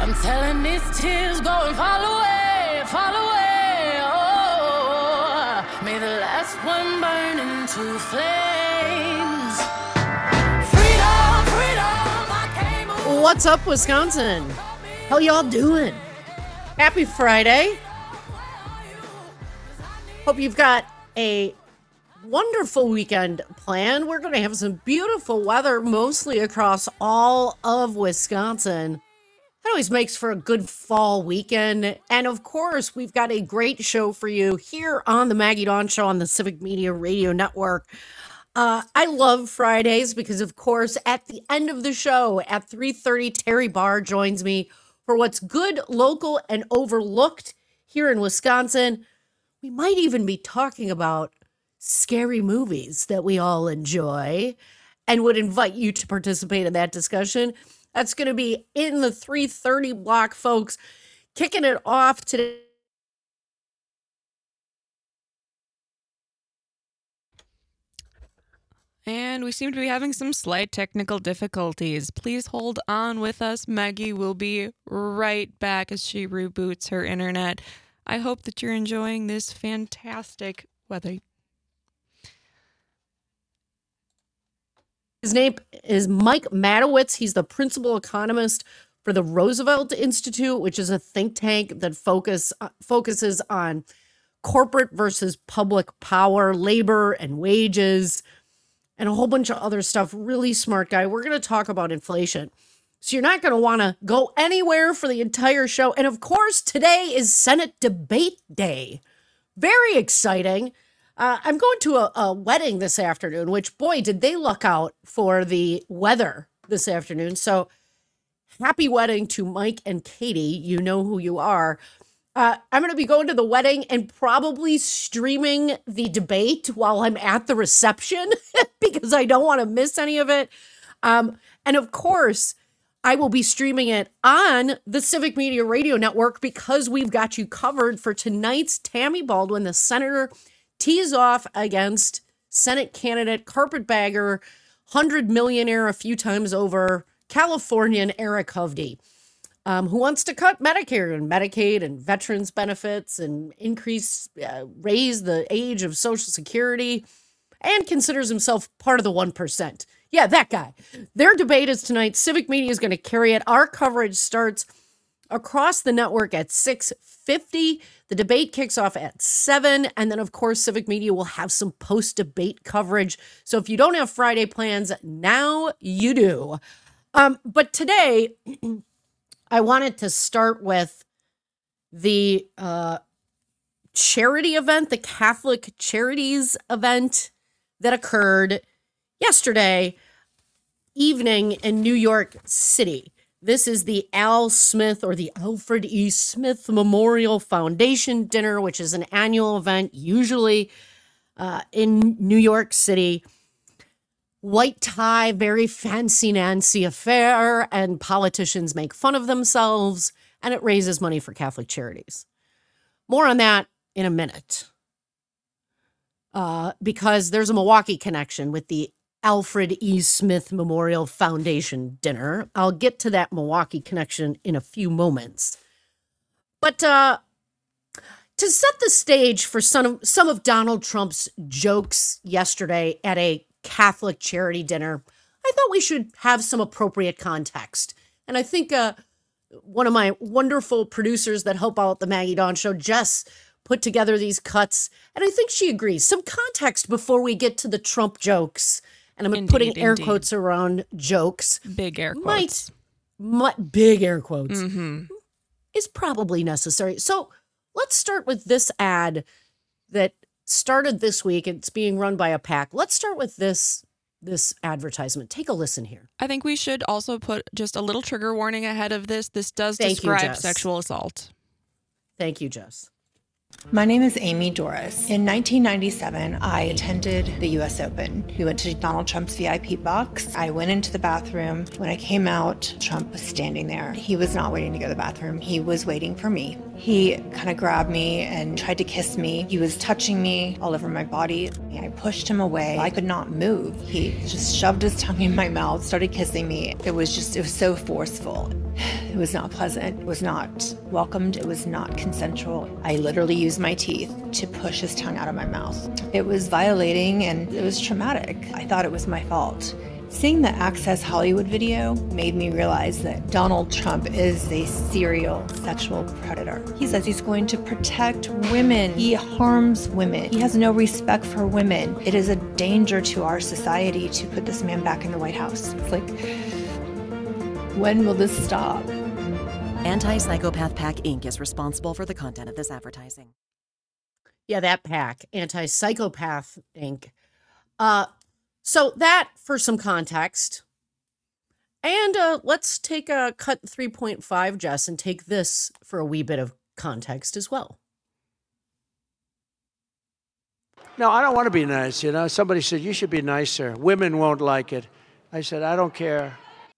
I'm telling these tears go and fall away, fall away. Oh, may the last one burn into flames. Freedom, freedom, I came. What's up, Wisconsin? How y'all doing? Happy Friday. Hope you've got a wonderful weekend planned. We're going to have some beautiful weather, mostly across all of Wisconsin. That always makes for a good fall weekend. And of course, we've got a great show for you here on the Maggie Dawn Show on the Civic Media Radio Network. I love Fridays because, of course, at the end of the show at 3:30, Terry Barr joins me for what's good, local, and overlooked here in Wisconsin. We might even be talking about scary movies that we all enjoy and would invite you to participate in that discussion. That's going to be in the 3:30 block, folks. Kicking it off today. And we seem to be having some slight technical difficulties. Please hold on with us. Maggie will be right back as she reboots her internet. I hope that you're enjoying this fantastic weather. His name is Mike Matowitz. He's the principal economist for the Roosevelt Institute, which is a think tank that focuses on corporate versus public power, labor and wages, and a whole bunch of other stuff. Really smart guy. We're going to talk about inflation. So you're not going to want to go anywhere for the entire show. And of course, today is Senate Debate Day. Very exciting. I'm going to a wedding this afternoon, which, boy, did they luck out for the weather this afternoon. So happy wedding to Mike and Katie. You know who you are. I'm going to be going to the wedding and probably streaming the debate while I'm at the reception because I don't want to miss any of it. And of course, I will be streaming it on the Civic Media Radio Network because we've got you covered for tonight's Tammy Baldwin, the senator, tees off against Senate candidate, carpetbagger, 100 millionaire a few times over, Californian Eric Hovde, who wants to cut Medicare and Medicaid and veterans benefits and raise the age of Social Security and considers himself part of the 1%. Yeah, that guy. Their debate is tonight. Civic Media is going to carry it. Our coverage starts across the network at 6:50. The debate kicks off at 7. And then, of course, Civic Media will have some post-debate coverage. So if you don't have Friday plans, now you do. But today, I wanted to start with the charity event, the Catholic Charities event that occurred yesterday evening in New York City. This is the Al Smith or the Alfred E. Smith Memorial Foundation Dinner, which is an annual event, usually in New York City. White tie, very fancy-nancy affair, and politicians make fun of themselves, and it raises money for Catholic charities. More on that in a minute. Because there's a Milwaukee connection with the Alfred E. Smith Memorial Foundation Dinner. I'll get to that Milwaukee connection in a few moments. But to set the stage for some of Donald Trump's jokes yesterday at a Catholic charity dinner, I thought we should have some appropriate context. And I think one of my wonderful producers that help out the Maggie Dawn Show, Jess, put together these cuts, and I think she agrees. Some context before we get to the Trump jokes. And I'm putting air quotes around jokes. Big air quotes. Big air quotes. Mm-hmm. Is probably necessary. So let's start with this ad that started this week. It's being run by a PAC. Let's start with this advertisement. Take a listen here. I think we should also put just a little trigger warning ahead of this. This does describe sexual assault. Thank you, Jess. My name is Amy Doris. In 1997, I attended the U.S. Open. We went to Donald Trump's VIP box. I went into the bathroom. When I came out, Trump was standing there. He was not waiting to go to the bathroom. He was waiting for me. He kind of grabbed me and tried to kiss me. He was touching me all over my body. I pushed him away. I could not move. He just shoved his tongue in my mouth, started kissing me. It was so forceful. It was not pleasant. It was not welcomed. It was not consensual. I literally used my teeth to push his tongue out of my mouth. It was violating and it was traumatic. I thought it was my fault. Seeing the Access Hollywood video made me realize that Donald Trump is a serial sexual predator. He says he's going to protect women. He harms women. He has no respect for women. It is a danger to our society to put this man back in the White House. It's like, when will this stop? Anti-Psychopath PAC Inc. is responsible for the content of this advertising. Yeah, that PAC, Anti-Psychopath Inc. So that for some context. And let's take a cut 3.5, Jess, and take this for a wee bit of context as well. No, I don't want to be nice. You know, somebody said, you should be nicer. Women won't like it. I said, I don't care.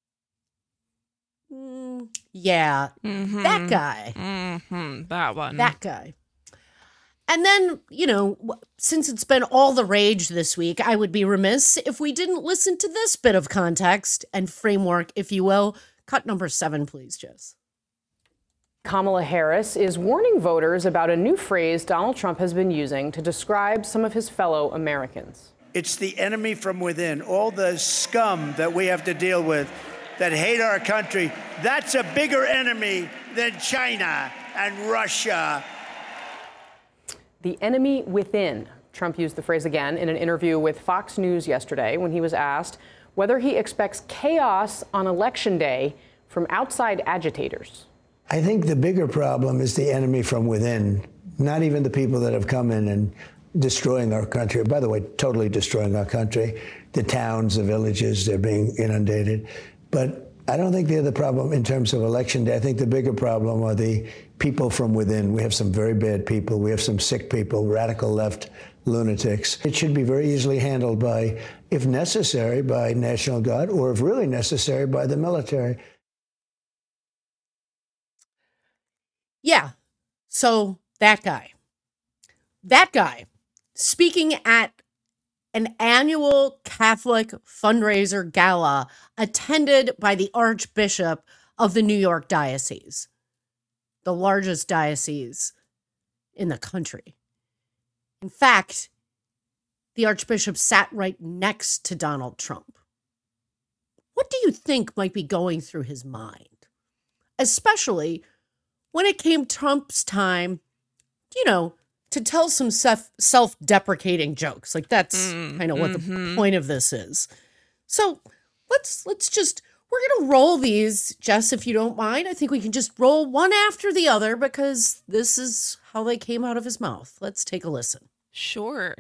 Yeah, that guy. That one. That guy. And then, you know, since it's been all the rage this week, I would be remiss if we didn't listen to this bit of context and framework, if you will. Cut number 7, please, Jess. Kamala Harris is warning voters about a new phrase Donald Trump has been using to describe some of his fellow Americans. It's the enemy from within, all the scum that we have to deal with that hate our country. That's a bigger enemy than China and Russia. The enemy within. Trump used the phrase again in an interview with Fox News yesterday when he was asked whether he expects chaos on Election Day from outside agitators. I think the bigger problem is the enemy from within, not even the people that have come in and destroying our country. By the way, totally destroying our country. The towns, the villages, they're being inundated. But I don't think they're the problem in terms of Election Day. I think the bigger problem are the people from within. We have some very bad people. We have some sick people, radical left lunatics. It should be very easily handled by, if necessary, by National Guard, or if really necessary, by the military. Yeah, so that guy, speaking at an annual Catholic fundraiser gala attended by the Archbishop of the New York Diocese, the largest diocese in the country. In fact, the Archbishop sat right next to Donald Trump. What do you think might be going through his mind? Especially when it came Trump's time, you know, to tell some self-deprecating jokes. Like, that's kind of what the point of this is. So let's just, we're going to roll these, Jess, if you don't mind. I think we can just roll one after the other because this is how they came out of his mouth. Let's take a listen. Sure.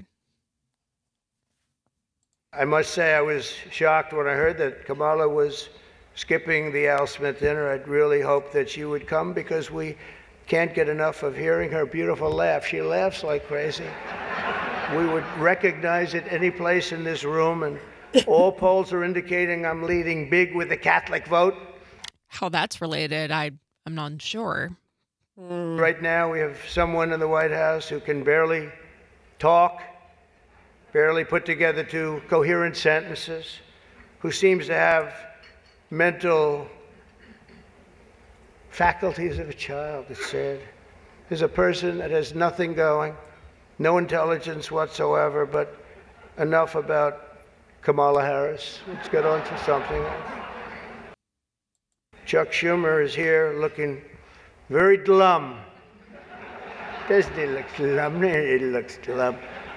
I must say I was shocked when I heard that Kamala was skipping the Al Smith dinner. I'd really hoped that she would come because we can't get enough of hearing her beautiful laugh. She laughs like crazy. We would recognize it any place in this room, and all polls are indicating I'm leading big with the Catholic vote. How that's related, I'm not sure. Right now, we have someone in the White House who can barely talk, barely put together 2 coherent sentences, who seems to have mental faculties of a child, it's said. There's a person that has nothing going, no intelligence whatsoever, but enough about Kamala Harris. Let's get on to something else. Chuck Schumer is here looking very glum. Doesn't he look glum? He looks glum.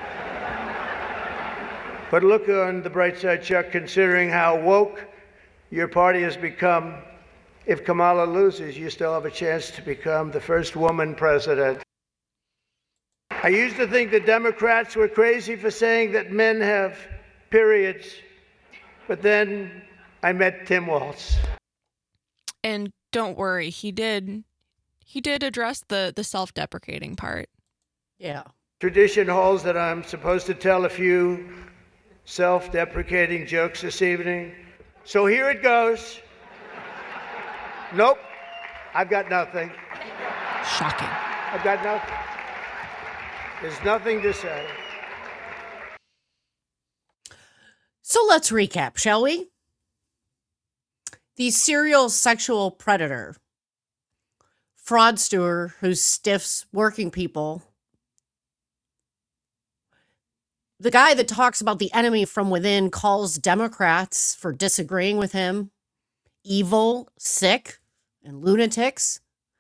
But look on the bright side, Chuck, considering how woke your party has become. If Kamala loses, you still have a chance to become the first woman president. I used to think the Democrats were crazy for saying that men have periods, but then I met Tim Walz. And don't worry, he did address the self-deprecating part. Yeah. Tradition holds that I'm supposed to tell a few self-deprecating jokes this evening. So here it goes. Nope, I've got nothing. Shocking. I've got nothing. There's nothing to say. So let's recap, shall we? The serial sexual predator, fraudster who stiffs working people, the guy that talks about the enemy from within calls Democrats for disagreeing with him evil, sick, and lunatics,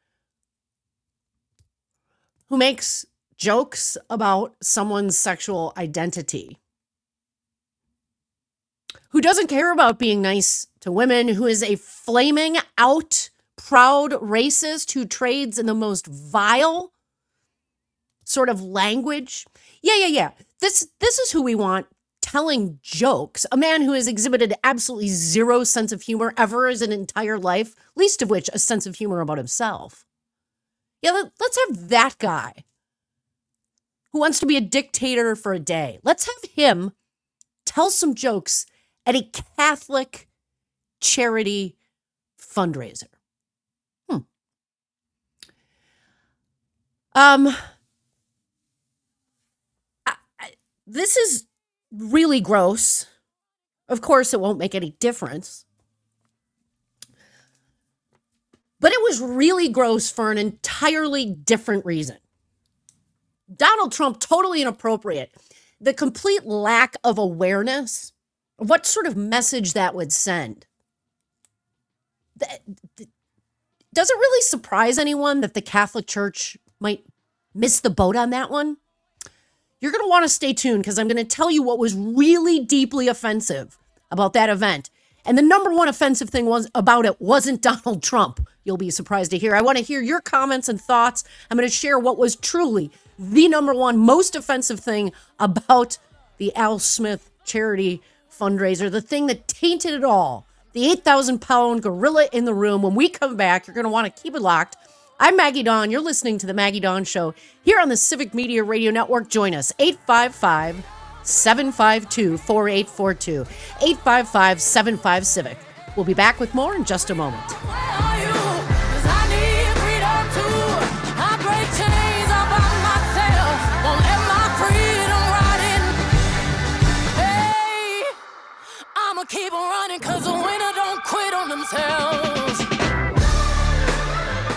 who makes jokes about someone's sexual identity, who doesn't care about being nice to women, who is a flaming out, proud racist who trades in the most vile sort of language. Yeah. This is who we want telling jokes. A man who has exhibited absolutely zero sense of humor ever his entire life, least of which a sense of humor about himself. Yeah, let's have that guy who wants to be a dictator for a day. Let's have him tell some jokes at a Catholic charity fundraiser. This is really gross. Of course, it won't make any difference. But it was really gross for an entirely different reason. Donald Trump, totally inappropriate. The complete lack of awareness of what sort of message that would send. Does it really surprise anyone that the Catholic Church might miss the boat on that one? You're going to want to stay tuned because I'm going to tell you what was really deeply offensive about that event. And the number one offensive thing about it wasn't Donald Trump. You'll be surprised to hear. I want to hear your comments and thoughts. I'm going to share what was truly the number one most offensive thing about the Al Smith charity fundraiser, the thing that tainted it all, the 8,000-pound gorilla in the room. When we come back, you're going to want to keep it locked. I'm Maggie Dawn. You're listening to The Maggie Dawn Show here on the Civic Media Radio Network. Join us, 855-752-4842, 855-75-CIVIC. We'll be back with more in just a moment.